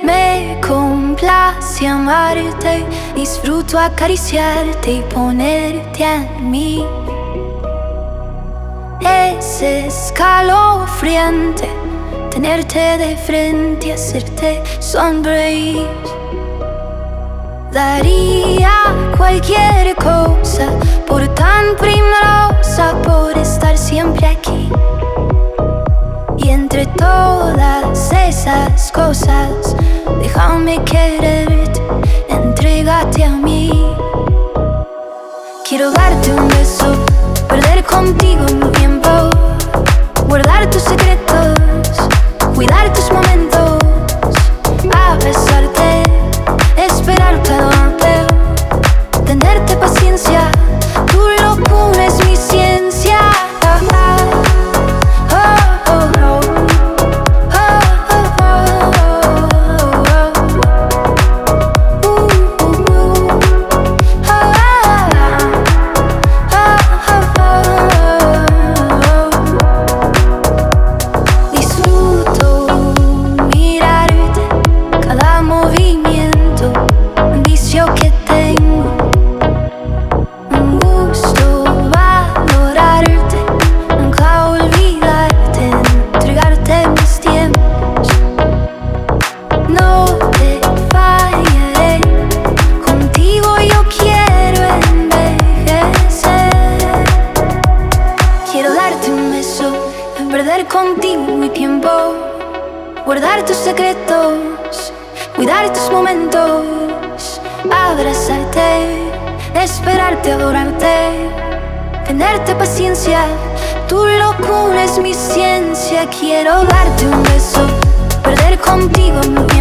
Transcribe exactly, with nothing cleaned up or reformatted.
Me complace amarte, disfruto acariciarte y ponerte en mí. Es escalofriante tenerte de frente y hacerte sonreír. Daría cualquier cosa por tan primorosa, por estar siempre aquí. Y entre todas esas cosas, déjame quererte, entrégate a mí. Quiero darte un beso, perder contigo mi tiempo, guardar tus secretos, cuidar tus momentos, abrazarte, esperarte, adorarte, tenerte paciencia. Tu locura es mi ciencia. Perder contigo mi tiempo, guardar tus secretos, cuidar tus momentos, abrazarte, esperarte, adorarte, tenerte paciencia. Tu locura es mi ciencia. Quiero darte un beso, perder contigo mi